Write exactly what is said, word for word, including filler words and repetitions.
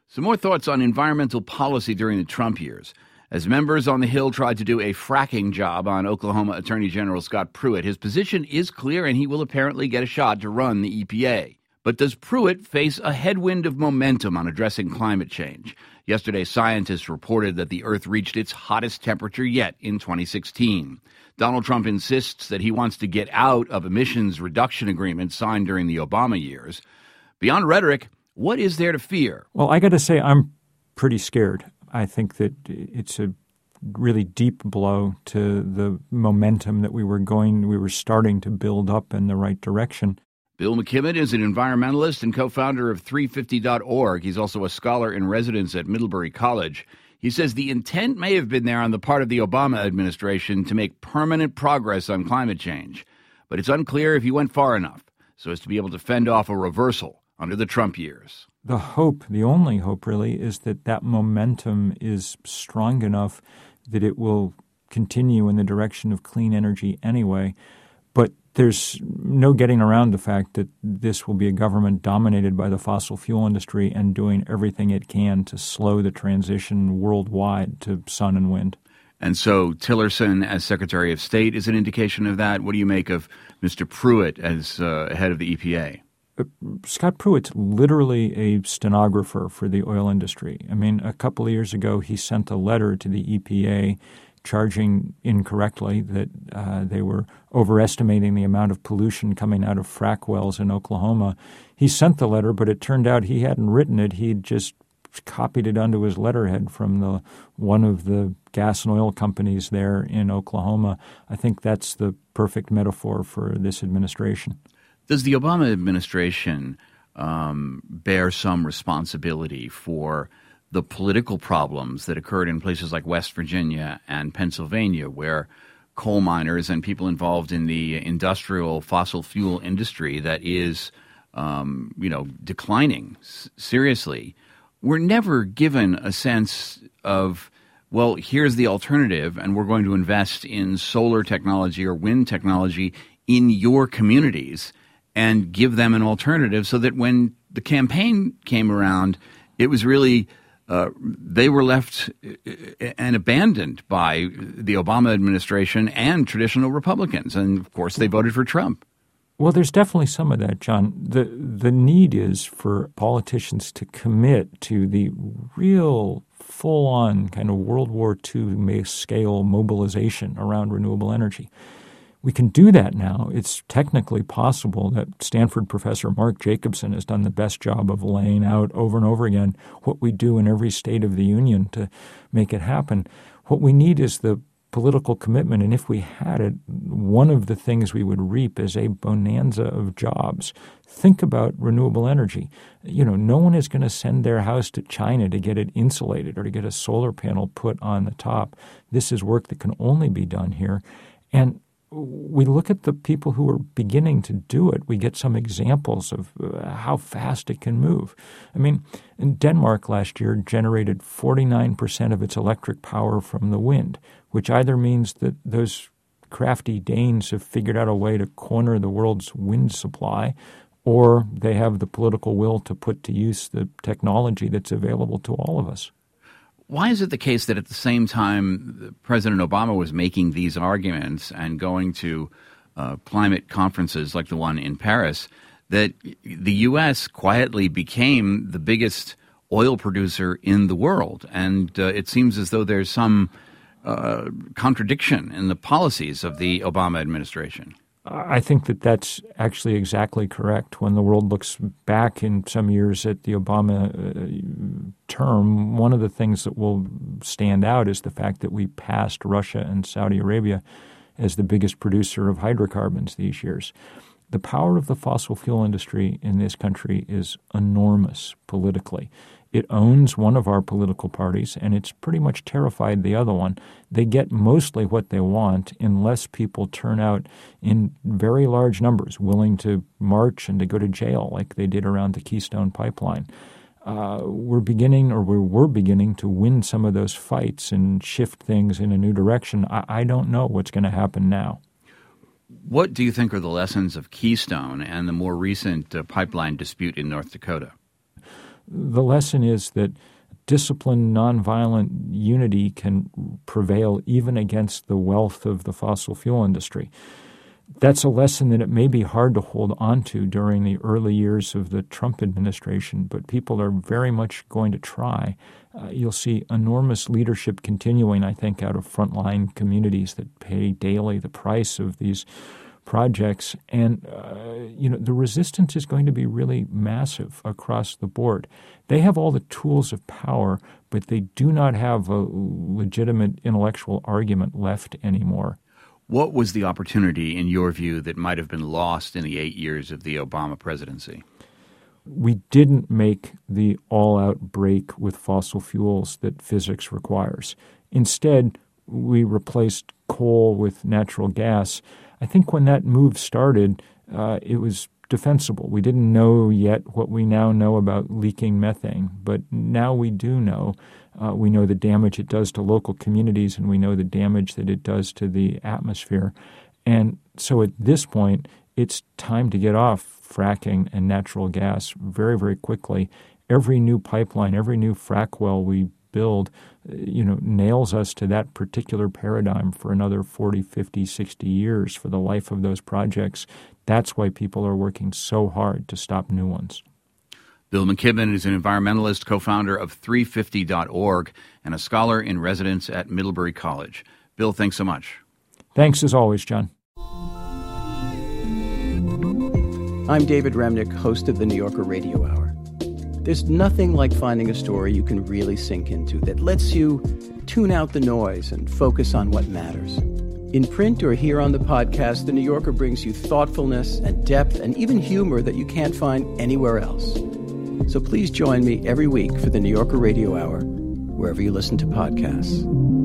Some more thoughts on environmental policy during the Trump years. As members on the Hill tried to do a fracking job on Oklahoma Attorney General Scott Pruitt, his position is clear and he will apparently get a shot to run the E P A. But does Pruitt face a headwind of momentum on addressing climate change? Yesterday, scientists reported that the Earth reached its hottest temperature yet in twenty sixteen. Donald Trump insists that he wants to get out of emissions reduction agreements signed during the Obama years. Beyond rhetoric, what is there to fear? Well, I got to say I'm pretty scared. I think that it's a really deep blow to the momentum that we were going, we were starting to build up in the right direction. Bill McKibben is an environmentalist and co-founder of three fifty dot org. He's also a scholar in residence at Middlebury College. He says the intent may have been there on the part of the Obama administration to make permanent progress on climate change, but it's unclear if he went far enough so as to be able to fend off a reversal under the Trump years. The hope, the only hope really, is that that momentum is strong enough that it will continue in the direction of clean energy anyway. But there's no getting around the fact that this will be a government dominated by the fossil fuel industry and doing everything it can to slow the transition worldwide to sun and wind. And so Tillerson as Secretary of State is an indication of that. What do you make of Mister Pruitt as uh, head of the E P A? Scott Pruitt's literally a stenographer for the oil industry. I mean, a couple of years ago, he sent a letter to the E P A charging incorrectly that uh, they were overestimating the amount of pollution coming out of frack wells in Oklahoma. He sent the letter, but it turned out he hadn't written it. He'd just copied it onto his letterhead from the one of the gas and oil companies there in Oklahoma. I think that's the perfect metaphor for this administration. Does the Obama administration um, bear some responsibility for the political problems that occurred in places like West Virginia and Pennsylvania, where coal miners and people involved in the industrial fossil fuel industry that is, um, you know, declining s- seriously, were never given a sense of, well, here's the alternative, and we're going to invest in solar technology or wind technology in your communities and give them an alternative, so that when the campaign came around, it was really uh, they were left and abandoned by the Obama administration and traditional Republicans. And, of course, they voted for Trump. Well, there's definitely some of that, John. The the need is for politicians to commit to the real full-on kind of World War Two scale mobilization around renewable energy. We can do that now. It's technically possible. That Stanford professor Mark Jacobson has done the best job of laying out over and over again what we do in every state of the union to make it happen. What we need is the political commitment, and if we had it, one of the things we would reap is a bonanza of jobs. Think about renewable energy. You know, no one is going to send their house to China to get it insulated or to get a solar panel put on the top. This is work that can only be done here. And we look at the people who are beginning to do it. We get some examples of uh, how fast it can move. I mean, in Denmark last year generated forty-nine percent of its electric power from the wind, which either means that those crafty Danes have figured out a way to corner the world's wind supply, or they have the political will to put to use the technology that's available to all of us. Why is it the case that at the same time President Obama was making these arguments and going to uh, climate conferences like the one in Paris, that the U S quietly became the biggest oil producer in the world? And uh, it seems as though there's some uh, contradiction in the policies of the Obama administration. I think that that's actually exactly correct. When the world looks back in some years at the Obama uh, term, one of the things that will stand out is the fact that we passed Russia and Saudi Arabia as the biggest producer of hydrocarbons these years. The power of the fossil fuel industry in this country is enormous politically. It owns one of our political parties, and it's pretty much terrified the other one. They get mostly what they want unless people turn out in very large numbers, willing to march and to go to jail like they did around the Keystone Pipeline. Uh, we're beginning, or we were beginning, to win some of those fights and shift things in a new direction. I, I don't know what's going to happen now. What do you think are the lessons of Keystone and the more recent uh, pipeline dispute in North Dakota? the lesson is that disciplined, nonviolent unity can prevail even against the wealth of the fossil fuel industry. That's a lesson that it may be hard to hold on to during the early years of the Trump administration, but people are very much going to try. Uh, you'll see enormous leadership continuing, I think, out of frontline communities that pay daily the price of these projects. And, uh, you know, the resistance is going to be really massive across the board. They have all the tools of power, but they do not have a legitimate intellectual argument left anymore. What was the opportunity, in your view, that might have been lost in the eight years of the Obama presidency? We didn't make the all-out break with fossil fuels that physics requires. Instead, we replaced coal with natural gas. I think when that move started, uh, it was defensible. We didn't know yet what we now know about leaking methane, but now we do know. Uh, we know the damage it does to local communities, and we know the damage that it does to the atmosphere. And so at this point, it's time to get off fracking and natural gas very, very quickly. Every new pipeline, every new frack well we build, you know, nails us to that particular paradigm for another forty, fifty, sixty years for the life of those projects. That's why people are working so hard to stop new ones. Bill McKibben is an environmentalist, co-founder of three fifty dot org, and a scholar in residence at Middlebury College. Bill, thanks so much. Thanks as always, John. I'm David Remnick, host of the New Yorker Radio Hour. There's nothing like finding a story you can really sink into that lets you tune out the noise and focus on what matters. In print or here on the podcast, The New Yorker brings you thoughtfulness and depth and even humor that you can't find anywhere else. So please join me every week for the New Yorker Radio Hour, wherever you listen to podcasts.